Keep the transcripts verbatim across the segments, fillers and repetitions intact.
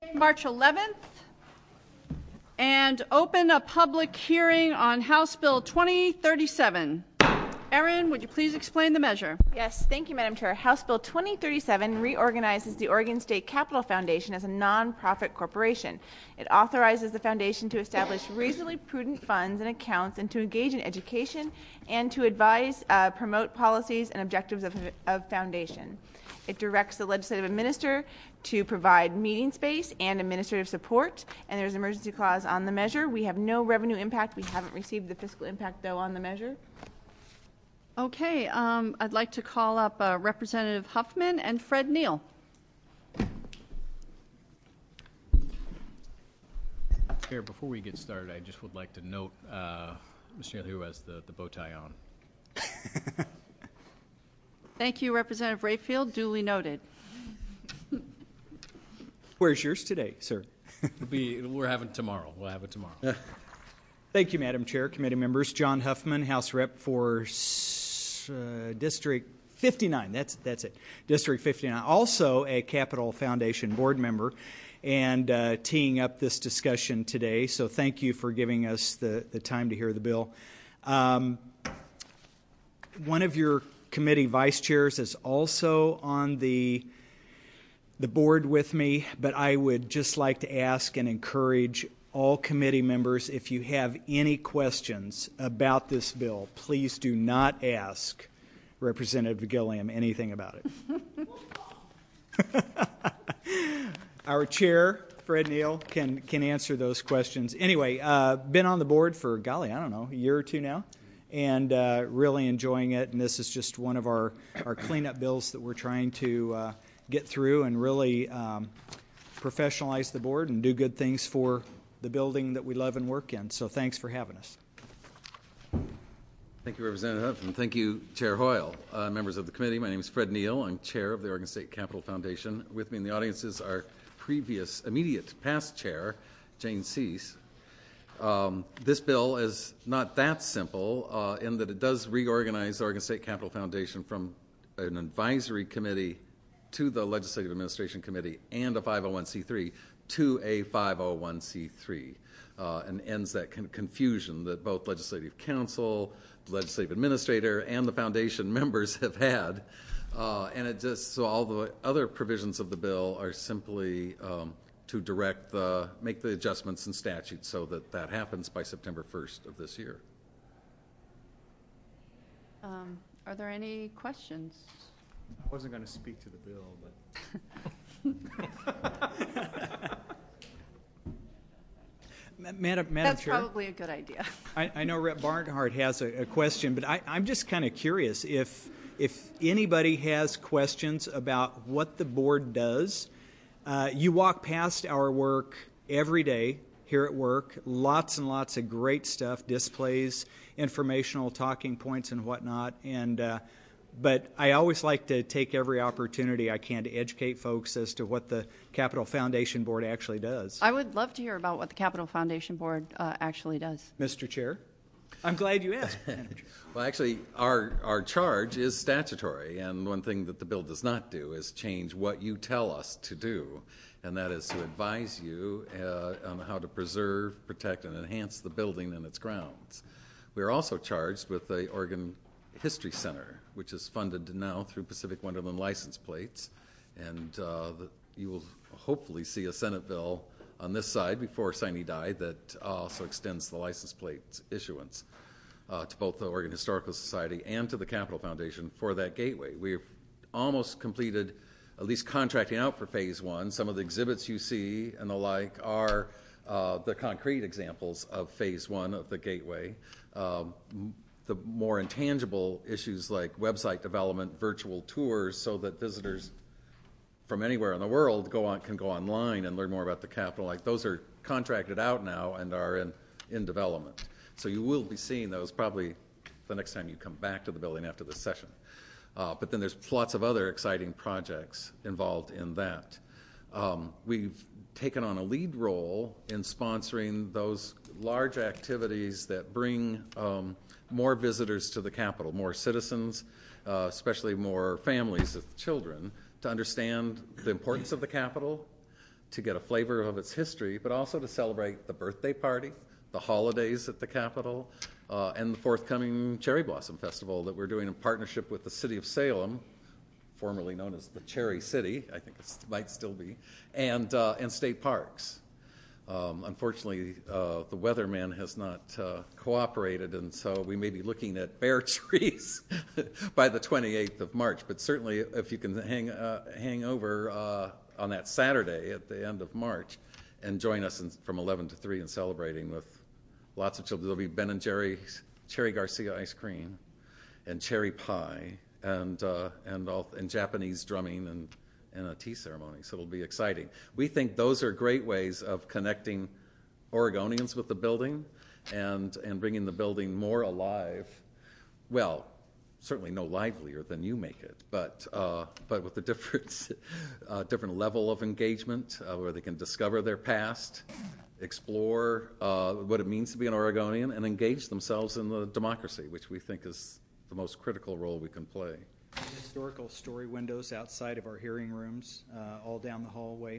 March eleventh, and open a public hearing on House Bill twenty thirty-seven. Erin, would you please explain the measure? Yes, thank you, Madam Chair. House Bill twenty thirty-seven reorganizes the Oregon State Capitol Foundation as a non-profit corporation. It authorizes the foundation to establish reasonably prudent funds and accounts and to engage in education and to advise, uh, promote policies and objectives of, of foundation. It directs the legislative administrator to provide meeting space and administrative support, and there's an emergency clause on the measure. We have no revenue impact. We haven't received the fiscal impact, though, on the measure. Okay, um, I'd like to call up uh, Representative Huffman and Fred Neal. Chair, before we get started, I just would like to note uh, Mister Neal who has the, the bow tie on. Thank you, Representative Rayfield. Duly noted. Where's yours today, sir? It'll be, we're having tomorrow. We'll have it tomorrow. Thank you, Madam Chair, committee members. John Huffman, House Rep for uh, District fifty-nine. That's that's it. District fifty-nine. Also a Capitol Foundation board member, and uh, teeing up this discussion today. So thank you for giving us the, the time to hear the bill. Um, one of your committee vice chairs is also on the the board with me, but I would just like to ask and encourage all committee members, if you have any questions about this bill, please do not ask Representative Gilliam anything about it. Our chair, Fred Neal, can can answer those questions. Anyway, uh, been on the board for, golly, I don't know, a year or two now, and uh, really enjoying it. And this is just one of our, our cleanup bills that we're trying to uh, get through and really um, professionalize the board and do good things for the building that we love and work in. So thanks for having us. Thank you, Representative Huff, and thank you, Chair Hoyle. Uh, members of the committee, my name is Fred Neal. I'm chair of the Oregon State Capitol Foundation. With me in the audience is our previous, immediate past chair, Jane Cease. Um, this bill is not that simple uh, in that it does reorganize the Oregon State Capitol Foundation from an advisory committee to the Legislative Administration Committee and a five oh one c three to a five oh one c three, uh, and ends that con- confusion that both Legislative Council, the Legislative Administrator, and the Foundation members have had. Uh, and it just, so all the other provisions of the bill are simply um, to direct the, make the adjustments in statute so that that happens by September first of this year. Um, are there any questions? I wasn't going to speak to the bill, but... Madam, Madam That's Chair, probably a good idea. I, I know Rep Barnhart has a, a question, but I, I'm just kind of curious if if anybody has questions about what the board does. Uh, you walk past our work every day here at work, lots and lots of great stuff, displays, informational talking points and whatnot, and uh, but I always like to take every opportunity I can to educate folks as to what the Capitol Foundation Board actually does. I would love to hear about what the Capitol Foundation Board uh, actually does. Mister Chair, I'm glad you asked. Well, actually, our, our charge is statutory, and one thing that the bill does not do is change what you tell us to do, and that is to advise you uh, on how to preserve, protect, and enhance the building and its grounds. We are also charged with the Oregon History Center, which is funded now through Pacific Wonderland license plates, and uh, the, you will hopefully see a Senate bill on this side before sine die that also extends the license plate issuance uh, to both the Oregon Historical Society and to the Capitol Foundation for that gateway. We've almost completed at least contracting out for phase one. Some of the exhibits you see and the like are uh, the concrete examples of phase one of the gateway. Um, the more intangible issues like website development, virtual tours, so that visitors from anywhere in the world go on, can go online and learn more about the Capitol. Like those are contracted out now and are in, in development. So you will be seeing those probably the next time you come back to the building after this session. Uh, but then there's lots of other exciting projects involved in that. Um, we've taken on a lead role in sponsoring those large activities that bring um, more visitors to the Capitol, more citizens, uh, especially more families with children, to understand the importance of the Capitol, to get a flavor of its history, but also to celebrate the birthday party, the holidays at the Capitol, uh, and the forthcoming Cherry Blossom Festival that we're doing in partnership with the City of Salem, formerly known as the Cherry City, I think it might still be, and, uh, and state parks. Um, unfortunately, uh, the weatherman has not uh, cooperated, and so we may be looking at bare trees by the twenty-eighth of March. But certainly, if you can hang uh, hang over uh, on that Saturday at the end of March and join us in, from eleven to three in celebrating with lots of children. There'll be Ben and Jerry's Cherry Garcia ice cream and cherry pie and uh, and all and Japanese drumming and. and a tea ceremony, so it'll be exciting. We think those are great ways of connecting Oregonians with the building and and bringing the building more alive. Well, certainly no livelier than you make it, but uh, but with a different uh, different level of engagement uh, where they can discover their past, explore uh, what it means to be an Oregonian, and engage themselves in the democracy, which we think is the most critical role we can play. Historical story windows outside of our hearing rooms, uh, all down the hallway.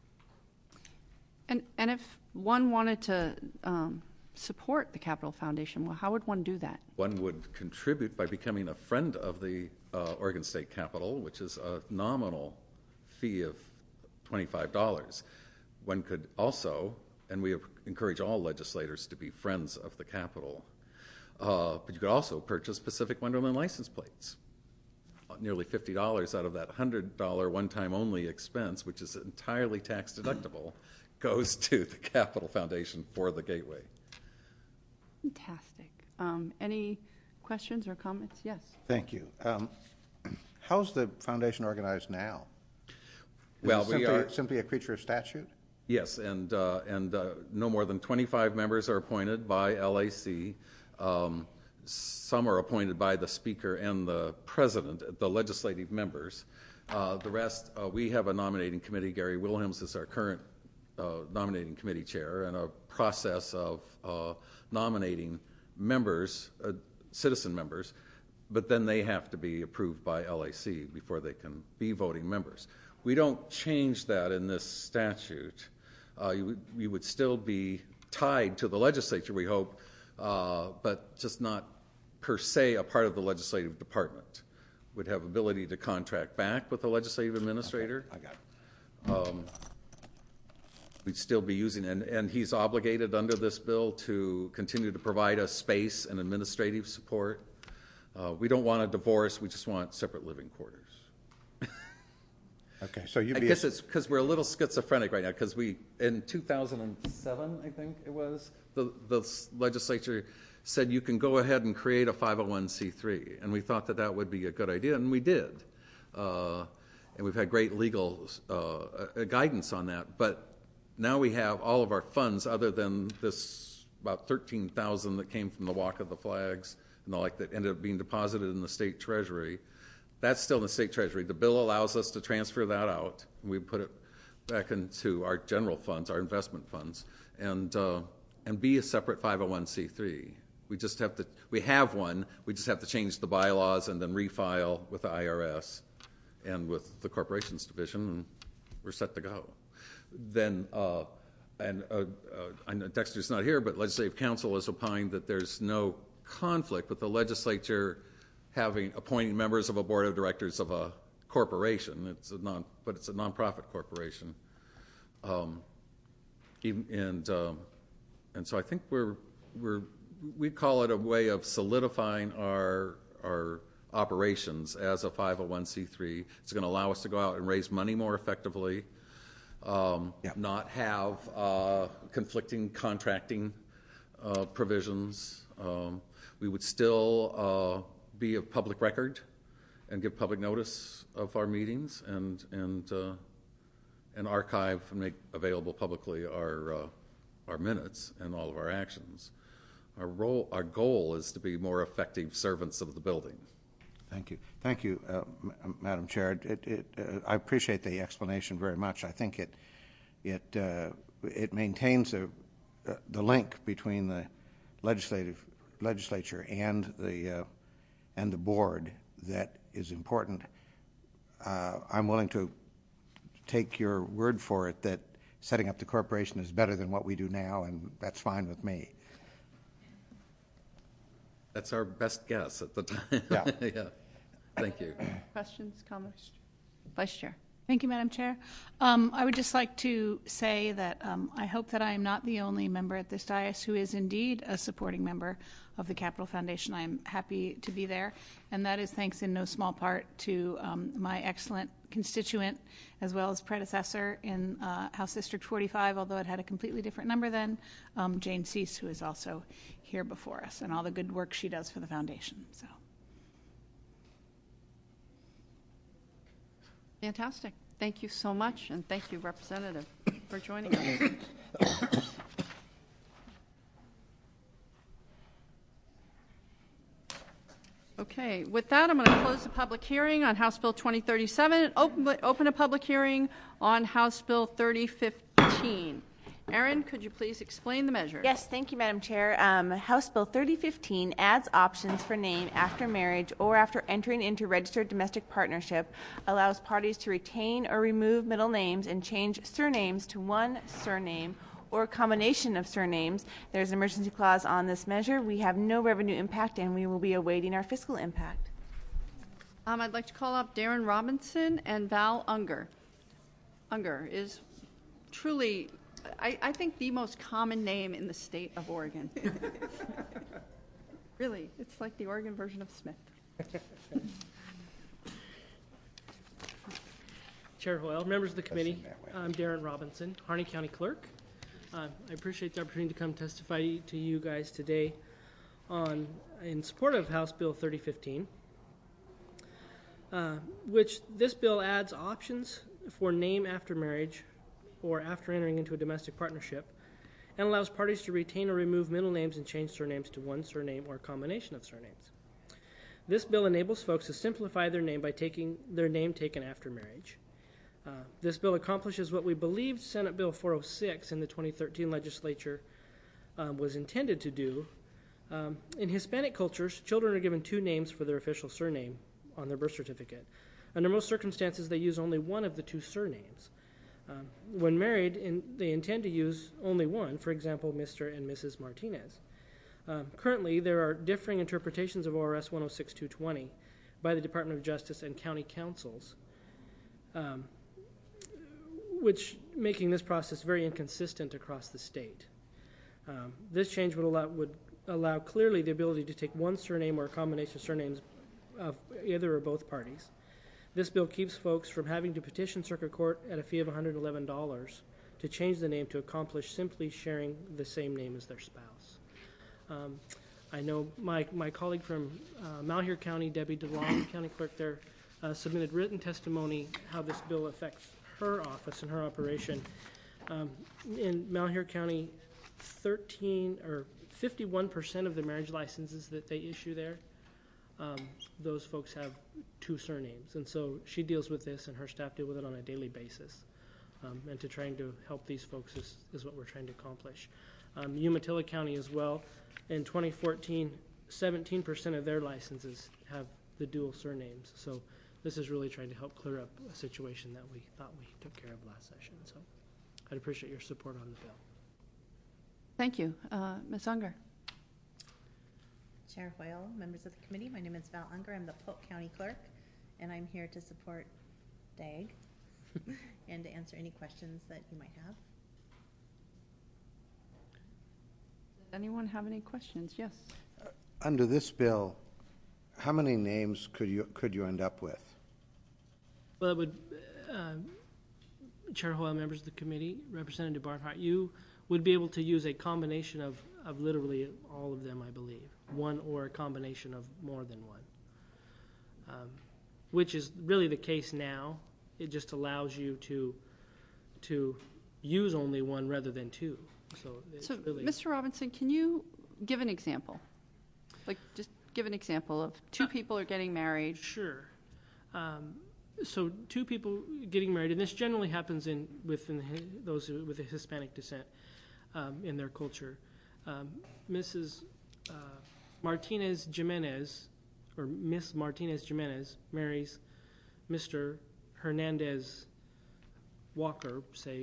And and if one wanted to um, support the Capitol Foundation, well, how would one do that? One would contribute by becoming a friend of the uh, Oregon State Capitol, which is a nominal fee of twenty-five dollars. One could also, and we encourage all legislators to be friends of the Capitol, uh, but you could also purchase Pacific Wonderland license plates. Nearly fifty dollars out of that one hundred dollars one-time only expense, which is entirely tax deductible, goes to the Capitol Foundation for the Gateway. Fantastic. Um, any questions or comments? Yes. Thank you. Um, how's the foundation organized now? Is well, it simply, we are simply a creature of statute? Yes, and uh, and uh, no more than twenty-five members are appointed by L A C. Um, Some are appointed by the Speaker and the President, the legislative members. Uh, the rest, uh, we have a nominating committee. Gary Wilhelms is our current uh, nominating committee chair, and a process of uh, nominating members, uh, citizen members, but then they have to be approved by L A C before they can be voting members. We don't change that in this statute. Uh, you, you would still be tied to the legislature, we hope, uh, but just not per se a part of the legislative department. Would have ability to contract back with the legislative administrator. Okay, I got it. Um, we'd still be using, and, and he's obligated under this bill to continue to provide us space and administrative support. Uh, we don't want a divorce, we just want separate living quarters. Okay, so you I guess it's because we're a little schizophrenic right now, because we, in two thousand seven, I think it was, the, the legislature said you can go ahead and create a five oh one c three, and we thought that that would be a good idea, and we did. Uh, and we've had great legal uh, guidance on that, but now we have all of our funds, other than this about thirteen thousand that came from the Walk of the Flags and the like that ended up being deposited in the state treasury. That's still in the state treasury. The bill allows us to transfer that out. We put it back into our general funds, our investment funds, and uh, and be a separate five oh one c three. We just have to, we have one, we just have to change the bylaws and then refile with the I R S and with the Corporations Division, and we're set to go. Then, uh, and uh, uh, I know Dexter's not here, but Legislative Council has opined that there's no conflict with the legislature having, appointing members of a board of directors of a corporation. It's a non, but it's a nonprofit corporation. Um, even, and, um, and so I think we're, we're, we call it a way of solidifying our our operations as a five oh one c three. It's going to allow us to go out and raise money more effectively, um, yeah. not have uh, conflicting contracting uh, provisions. Um, we would still uh, be a public record and give public notice of our meetings and and uh, and archive and make available publicly our uh, our minutes and all of our actions. Our role, our goal is to be more effective servants of the building. Thank you. Thank you, uh, M- Madam Chair. It, it, uh, I appreciate the explanation very much. I think it it uh, it maintains a, uh, the link between the legislative legislature and the uh, and the board that is important. Uh, I'm willing to take your word for it that setting up the corporation is better than what we do now, and that's fine with me. That's our best guess at the time. Yeah. Yeah. Thank you. Questions, comments? Vice Chair. Thank you, Madam Chair. Um, I would just like to say that um, I hope that I am not the only member at this dais who is indeed a supporting member of the Capital Foundation. I am happy to be there, and that is thanks in no small part to um, my excellent constituent as well as predecessor in uh, House District forty-five, although it had a completely different number then, um, Jane Cease, who is also here before us, and all the good work she does for the foundation. So. Fantastic. Thank you so much, and thank you, Representative, for joining us. Okay, with that, I'm going to close the public hearing on House Bill twenty thirty-seven and open, open a public hearing on House Bill thirty fifteen. Erin, could you please explain the measure? Yes, thank you, Madam Chair. Um, House Bill thirty fifteen adds options for name after marriage or after entering into registered domestic partnership, allows parties to retain or remove middle names and change surnames to one surname or a combination of surnames. There's an emergency clause on this measure. We have no revenue impact, and we will be awaiting our fiscal impact. Um, I'd like to call up Darren Robinson and Val Unger. Unger is truly, I, I think, the most common name in the state of Oregon. Really, it's like the Oregon version of Smith. Chair Hoyle, members of the committee, I'm Darren Robinson, Harney County Clerk. Uh, I appreciate the opportunity to come testify to you guys today on in support of House Bill thirty fifteen, uh, which this bill adds options for name after marriage or after entering into a domestic partnership, and allows parties to retain or remove middle names and change surnames to one surname or a combination of surnames. This bill enables folks to simplify their name by taking their name taken after marriage. Uh, this bill accomplishes what we believed Senate Bill four oh six in the twenty thirteen legislature um, was intended to do. Um, in Hispanic cultures, children are given two names for their official surname on their birth certificate. Under most circumstances, they use only one of the two surnames. Um, when married, in, they intend to use only one, for example, Mister and Missus Martinez. Um, currently, there are differing interpretations of O R S one oh six two twenty by the Department of Justice and county councils, um, which making this process very inconsistent across the state. Um, this change would allow, would allow clearly the ability to take one surname or a combination of surnames of either or both parties. This bill keeps folks from having to petition circuit court at a fee of one hundred eleven dollars to change the name to accomplish simply sharing the same name as their spouse. Um, I know my, my colleague from uh, Malheur County, Debbie DeLong, county clerk there, uh, submitted written testimony how this bill affects her office and her operation. Um, in Malheur County, thirteen or fifty-one percent of the marriage licenses that they issue there, um, those folks have two surnames. And so she deals with this and her staff deal with it on a daily basis. Um, and to trying to help these folks is, is what we're trying to accomplish. Um, Umatilla County as well, in twenty fourteen, seventeen percent of their licenses have the dual surnames. So this is really trying to help clear up a situation that we thought we took care of last session. So I'd appreciate your support on the bill. Thank you. Uh, Miz Unger. Chair Hoyle, members of the committee, my name is Val Unger. I'm the Polk County Clerk, and I'm here to support D A G and to answer any questions that you might have. Does anyone have any questions? Yes. Uh, under this bill, how many names could you could you end up with? Well, it would, uh, Chair Hoyle, members of the committee, Representative Barnhart, you would be able to use a combination of, of literally all of them, I believe, one or a combination of more than one, um, which is really the case now. It just allows you to to use only one rather than two. So, it's so really Mister Robinson, can you give an example? Like, just give an example of two people are getting married. Sure. Um, so two people getting married, and this generally happens in within those with a Hispanic descent um, in their culture. Um, Missus Uh, Martinez Jimenez, or Miss Martinez Jimenez, marries Mister Hernandez Walker, say,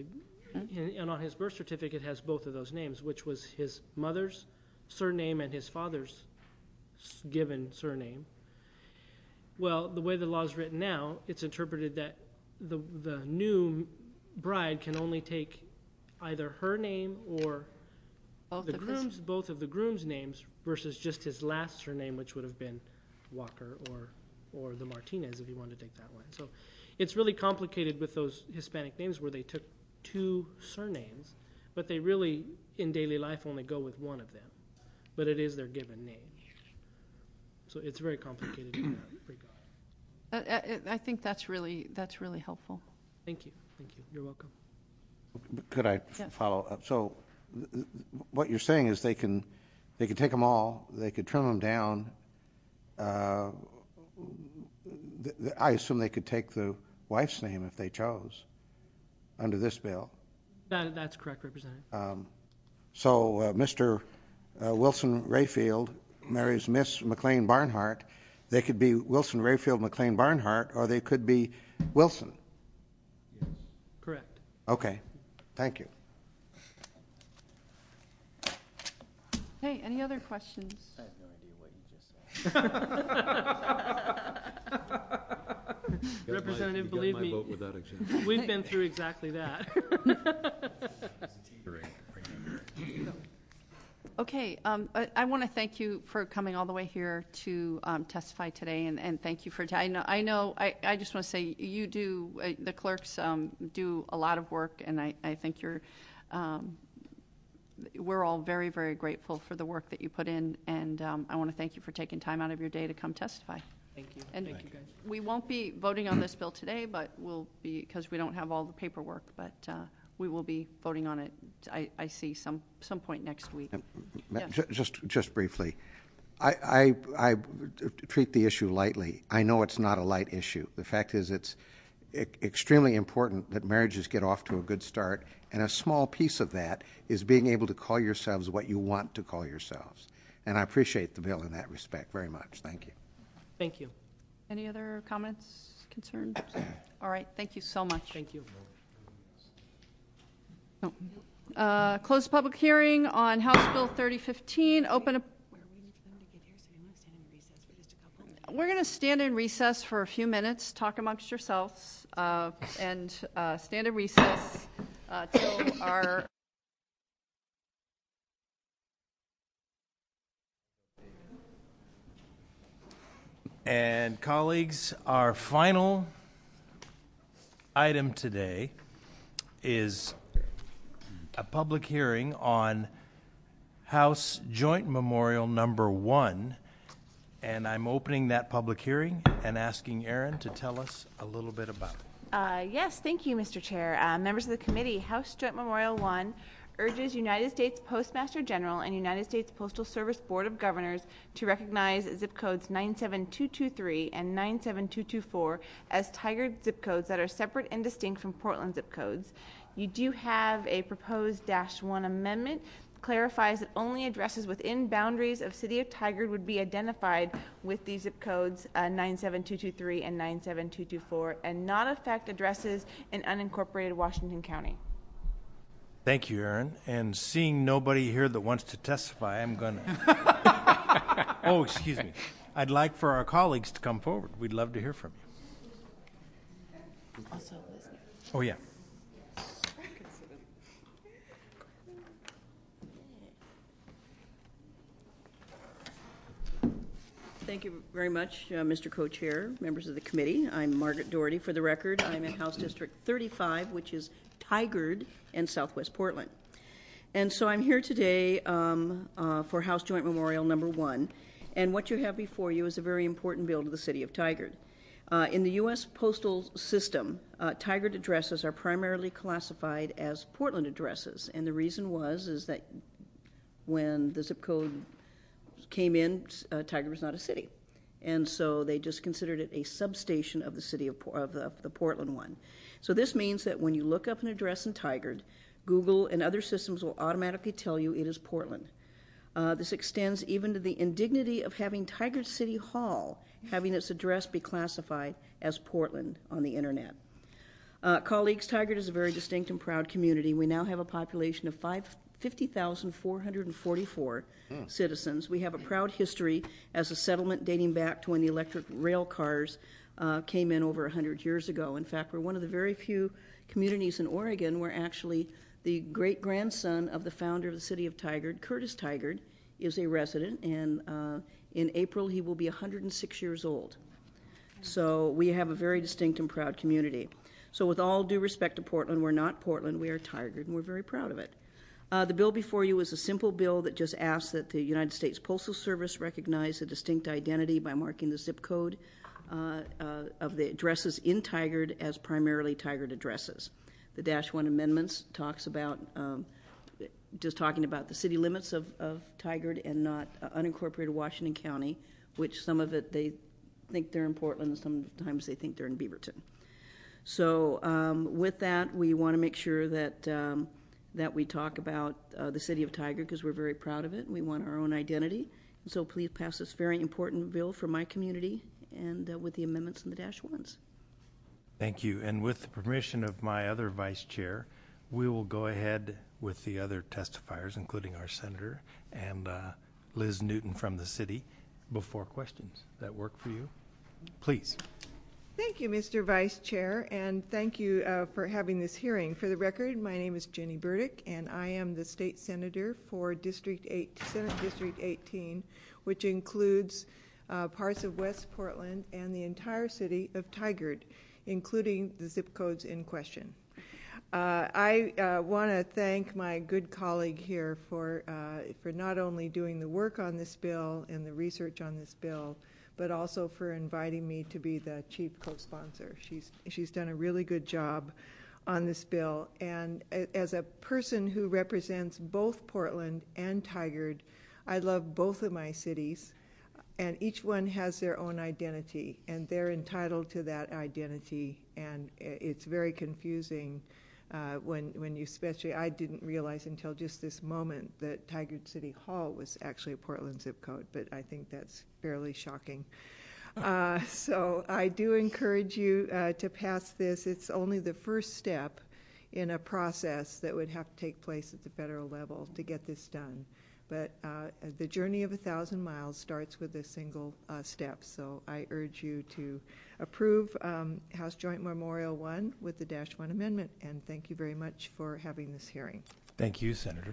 and, and on his birth certificate has both of those names, which was his mother's surname and his father's s- given surname. Well, the way the law is written now, it's interpreted that the the new bride can only take either her name or Both the of his- groom's, both of the groom's names versus just his last surname, which would have been Walker or or the Martinez if he wanted to take that one. So it's really complicated with those Hispanic names where they took two surnames, but they really in daily life only go with one of them. But it is their given name. So it's very complicated in that regard. Uh, I I think that's really, that's really helpful. Thank you. Thank you. You're welcome. Could I f- Yeah. follow up? So th- th- what you're saying is they can, they could take them all, they could trim them down. Uh, th- th- I assume they could take the wife's name if they chose under this bill. That, that's correct, Representative. Um, So uh, Mister Uh, Wilson Rayfield marries Miss McLean Barnhart. They could be Wilson Rayfield McLean Barnhart, or they could be Wilson. Correct. Okay, thank you. Hey, any other questions? I have no idea what you just said. Representative, believe me, vote without objection. we've been through exactly that. Okay, um, I, I want to thank you for coming all the way here to um, testify today, and, and thank you for. T- I know, I know. I, I just want to say you do. Uh, the clerks um, do a lot of work, and I, I think you're. Um, we're all very, very grateful for the work that you put in, and um, I want to thank you for taking time out of your day to come testify. Thank you. And Thank you, guys. we won't be voting on this bill today, but we'll be because we don't have all the paperwork, but. Uh, We will be voting on it, I, I see, some some point next week. Ma- Yes. ju- Just, just briefly, I, I, I treat the issue lightly. I know it's not a light issue. The fact is, it's e- extremely important that marriages get off to a good start, and a small piece of that is being able to call yourselves what you want to call yourselves. And I appreciate the bill in that respect very much. Thank you. Thank you. Any other comments, concerns? All right, thank you so much. Thank you. No. Uh, Close the public hearing on House Bill thirty fifteen. Open a. We're going to stand in recess for a few minutes, talk amongst yourselves, uh, and uh, stand in recess uh, till our. And colleagues, our final item today is a public hearing on House Joint Memorial Number One. And I'm opening that public hearing and asking Aaron to tell us a little bit about it. Uh, yes, thank you, Mister Chair. Uh, members of the committee, House Joint Memorial One urges United States Postmaster General and United States Postal Service Board of Governors to recognize zip codes nine seven two two three and nine seven two two four as Tigard zip codes that are separate and distinct from Portland zip codes. You do have a proposed dash one amendment clarifies that only addresses within boundaries of City of Tigard would be identified with these zip codes uh, nine seven two two three and nine seven two two four and not affect addresses in unincorporated Washington County. Thank you, Aaron. And seeing nobody here that wants to testify, I'm going to... Oh, excuse me. I'd like for our colleagues to come forward. We'd love to hear from you. Also, Liz. Oh, yeah. Thank you very much, uh, Mister Co-Chair, members of the committee. I'm Margaret Doherty. For the record, I'm in House District thirty-five, which is Tigard and Southwest Portland. And so I'm here today um, uh, for House Joint Memorial Number One. And what you have before you is a very important bill to the City of Tigard. Uh, in the U S postal system, uh, Tigard addresses are primarily classified as Portland addresses. And the reason was is that when the zip code came in, uh, Tigard was not a city. And so they just considered it a substation of the city of, of, the, of the Portland one. So this means that when you look up an address in Tigard, Google and other systems will automatically tell you it is Portland. Uh, this extends even to the indignity of having Tigard City Hall having its address be classified as Portland on the internet. Uh, colleagues, Tigard is a very distinct and proud community. We now have a population of five, fifty thousand four hundred forty-four hmm. citizens. We have a proud history as a settlement dating back to when the electric rail cars uh, came in over one hundred years ago. In fact, we're one of the very few communities in Oregon where actually the great-grandson of the founder of the city of Tigard, Curtis Tigard, is a resident, and uh, in April he will be one hundred six years old. So we have a very distinct and proud community. So with all due respect to Portland, we're not Portland, we are Tigard, and we're very proud of it. Uh, the bill before you is a simple bill that just asks that the United States Postal Service recognize a distinct identity by marking the zip code uh, uh, of the addresses in Tigard as primarily Tigard addresses. The Dash one amendments talks about um, just talking about the city limits of, of Tigard and not uh, unincorporated Washington County, which some of it they think they're in Portland and sometimes they think they're in Beaverton. So um, with that, we want to make sure that um, that we talk about uh, the city of Tigard because we're very proud of it. We want our own identity. And so please pass this very important bill for my community and uh, with the amendments in the dash ones. Thank you. And with the permission of my other vice chair, we will go ahead with the other testifiers, including our senator and uh, Liz Newton from the city, before questions. That work for you? Please. Thank you, Mister Vice Chair, and thank you uh, for having this hearing. For the record, my name is Jenny Burdick, and I am the state senator for District eight, Senate District eighteen, which includes uh, parts of West Portland and the entire city of Tigard, including the zip codes in question. Uh, I uh, want to thank my good colleague here for uh, for not only doing the work on this bill and the research on this bill, but also for inviting me to be the chief co-sponsor. She's she's done a really good job on this bill. And as a person who represents both Portland and Tigard, I love both of my cities, and each one has their own identity, and they're entitled to that identity. And it's very confusing uh, when when you especially I didn't realize until just this moment that Tigard City Hall was actually a Portland zip code, but I think that's fairly shocking. Uh, so I do encourage you uh, to pass this. It's only the first step in a process that would have to take place at the federal level to get this done. But uh, the journey of a thousand miles starts with a single uh, step. So I urge you to approve um, House Joint Memorial one with the Dash one amendment. And thank you very much for having this hearing. Thank you, Senator.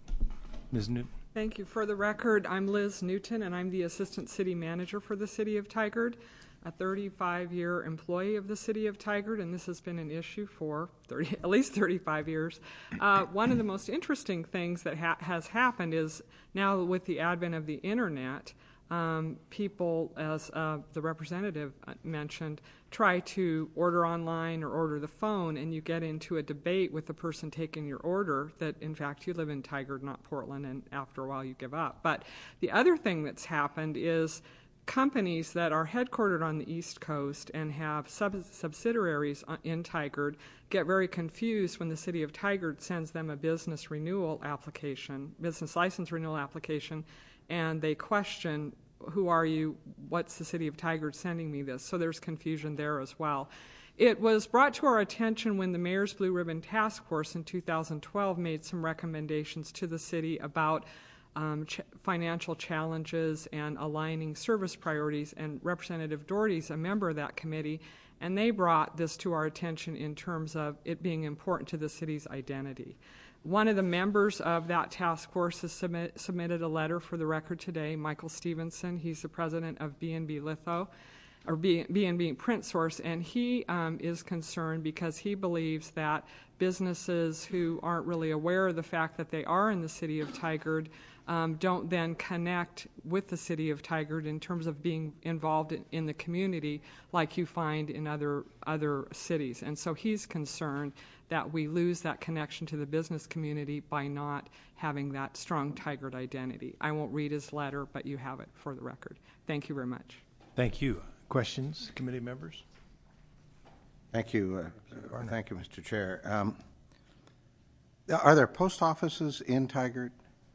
Miz Newton. Thank you. For the record, I'm Liz Newton, and I'm the Assistant City Manager for the City of Tigard, a thirty-five year employee of the City of Tigard, and this has been an issue for thirty, at least thirty-five years. Uh, one of the most interesting things that ha- has happened is now with the advent of the Internet, um, people, as uh, the representative mentioned, try to order online or order the phone, and you get into a debate with the person taking your order that, in fact, you live in Tigard, not Portland, and after a while you give up. But the other thing that's happened is companies that are headquartered on the East Coast and have sub- subsidiaries in Tigard get very confused when the City of Tigard sends them a business renewal application, business license renewal application, and they question, who are you, what's the City of Tigard sending me this? So there's confusion there as well. It was brought to our attention when the Mayor's Blue Ribbon Task Force in two thousand twelve made some recommendations to the city about um, ch- financial challenges and aligning service priorities, and Representative Doherty's a member of that committee, and they brought this to our attention in terms of it being important to the city's identity. One of the members of that task force has submit, submitted a letter for the record today, Michael Stevenson. He's the president of B and B Litho, or B and B Print Source, and he um, is concerned because he believes that businesses who aren't really aware of the fact that they are in the City of Tigard um, don't then connect with the City of Tigard in terms of being involved in, in the community like you find in other other cities. And so he's concerned that we lose that connection to the business community by not having that strong Tigard identity. I won't read his letter, but you have it for the record. Thank you very much. Thank you. Questions, committee members? Thank you. Uh, thank you, Mister Chair. Um, are there post offices in Tigard?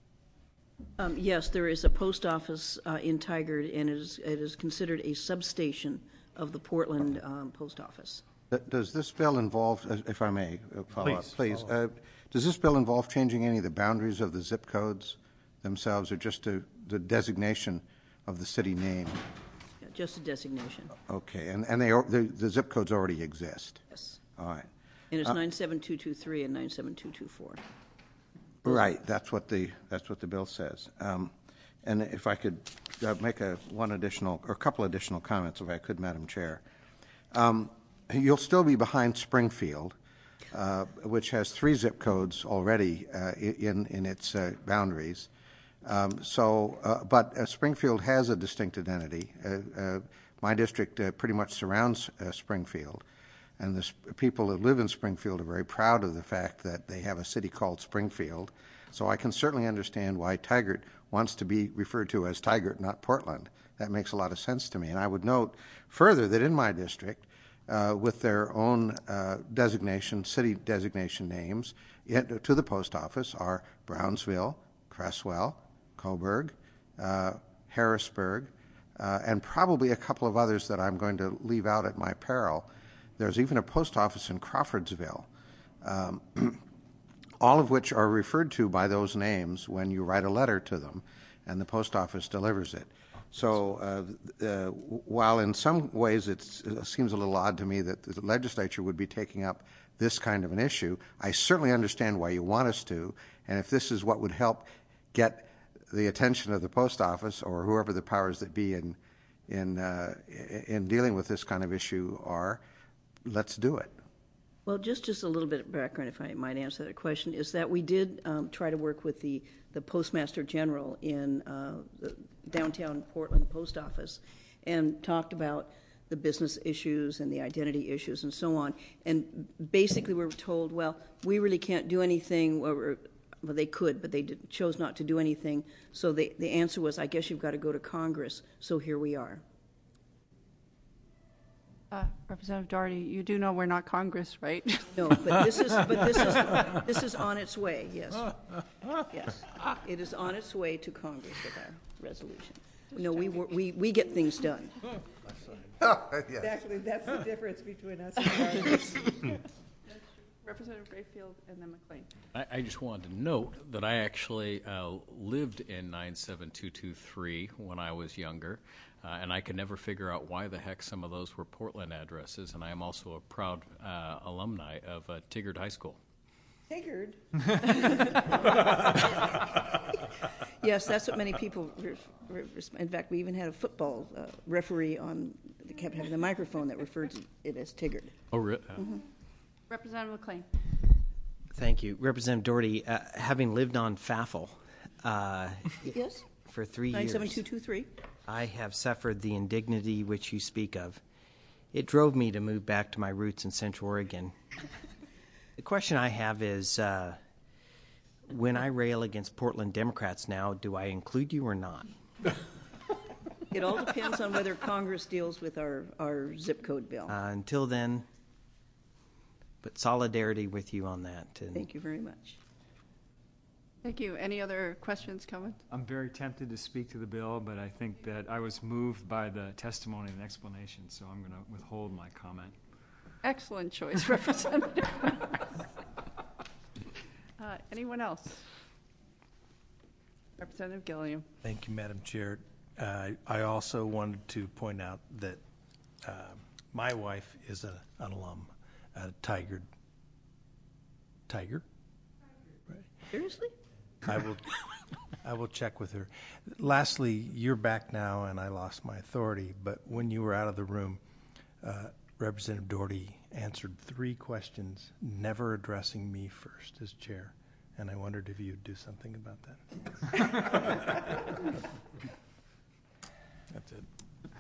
Um, yes, there is a post office uh, in Tigard, and it is, it is considered a substation of the Portland um, post office. Th- Does this bill involve, uh, if I may uh, follow up, Please, please, follow uh, does this bill involve changing any of the boundaries of the zip codes themselves, or just to, the designation of the city name? Yeah, just a designation. Okay, and, and they, are- the, the zip codes already exist? Yes. All right. And it's Uh, nine seven two two three and nine seven two two four. Right, that's what the, that's what the bill says. Um, And if I could uh, make a one additional, or a couple additional comments, if I could, Madam Chair. Um, You'll still be behind Springfield, uh, which has three zip codes already uh, in, in its uh, boundaries. Um, So, uh, but uh, Springfield has a distinct identity. Uh, uh, My district uh, pretty much surrounds uh, Springfield. And the sp- people that live in Springfield are very proud of the fact that they have a city called Springfield. So I can certainly understand why Tigard wants to be referred to as Tigard, not Portland. That makes a lot of sense to me. And I would note further that in my district, uh, with their own uh, designation, city designation names, it, to the post office are Brownsville, Cresswell, Coburg, uh, Harrisburg, uh, and probably a couple of others that I'm going to leave out at my peril. There's even a post office in Crawfordsville, um, all of which are referred to by those names when you write a letter to them, and the post office delivers it. So uh, uh, while in some ways it's, it seems a little odd to me that the legislature would be taking up this kind of an issue, I certainly understand why you want us to, and if this is what would help get the attention of the post office or whoever the powers that be in, in, uh, in dealing with this kind of issue are, let's do it. Well, just, just a little bit of background, if I might answer that question, is that we did um, try to work with the, the Postmaster General in uh, the downtown Portland post office and talked about the business issues and the identity issues and so on. And basically we were told, well, we really can't do anything. Well, they could, but they did, chose not to do anything. So the, the answer was, I guess you've got to go to Congress. So here we are. Uh, Representative Doherty, you do know we're not Congress, right? No, but this is but this is this is on its way. Yes, yes, it is on its way to Congress with our resolution. No, we wor- we we get things done. Exactly, that's the difference between us and Congress. Representative Rayfield and then McLean. I, I just wanted to note that I actually uh, lived in nine seven two two three when I was younger, uh, and I could never figure out why the heck some of those were Portland addresses, and I am also a proud uh, alumni of uh, Tigard High School. Tigard? Yes, that's what many people, re- re- in fact, we even had a football uh, referee on, that kept having the microphone that referred to it as Tigard. Oh, really? Uh, Mm-hmm. Representative McLean. Thank you. Representative Doherty, uh, having lived on Faffel uh, Yes? for three nine years, seven two two three. I have suffered the indignity which you speak of. It drove me to move back to my roots in Central Oregon. The question I have is, uh, when I rail against Portland Democrats now, do I include you or not? It all depends on whether Congress deals with our, our zip code bill. Uh, until then, but solidarity with you on that. And Thank you very much. Thank you. Any other questions, comments? I'm very tempted to speak to the bill, but I think that I was moved by the testimony and explanation, so I'm going to withhold my comment. Excellent choice, Representative. uh, anyone else? Representative Gilliam. Thank you, Madam Chair. Uh, I also wanted to point out that uh, my wife is a, an alum at Tigard. Tiger? Seriously? I will, I will check with her. Lastly, you're back now, and I lost my authority, but when you were out of the room, uh, Representative Doherty answered three questions, never addressing me first as chair, and I wondered if you'd do something about that. That's it.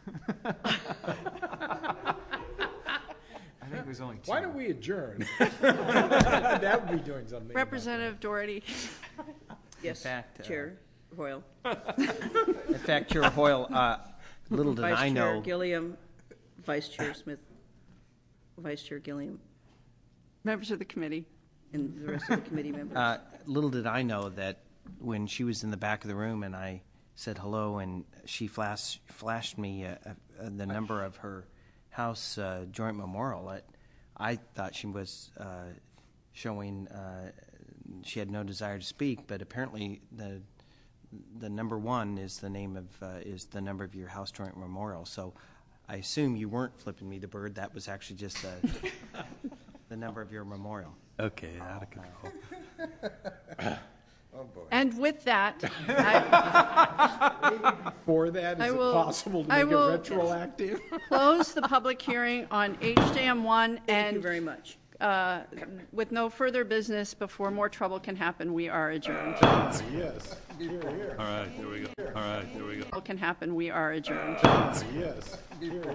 I think it was only two. Why don't we adjourn? That would be doing something. Representative Doherty. Yes, fact, uh, Chair Hoyle. in fact, Chair Hoyle, uh, little did Vice I Chair know. Gilliam, Vice Chair Smith, Vice Chair Gilliam, Members of the committee. and the rest of the committee members. Uh, little did I know that when she was in the back of the room and I said hello, and she flash, flashed me uh, uh, the number of her house uh, joint memorial, it I thought she was uh, showing uh, she had no desire to speak, but apparently the the number one is the name of uh, is the number of your house joint memorial. So I assume you weren't flipping me the bird. That was actually just the the number of your memorial. Okay, out of control. Oh, boy. And with that, I, Before that, is I it will- possible to I make will- it retroactive? close the public hearing on H D M one. Thank and you very much. Uh, with no further business, before more trouble can happen, we are adjourned. Yes. Here, here. All right, here we go. All right, here we go. Can happen, we are adjourned. Yes. Here, here.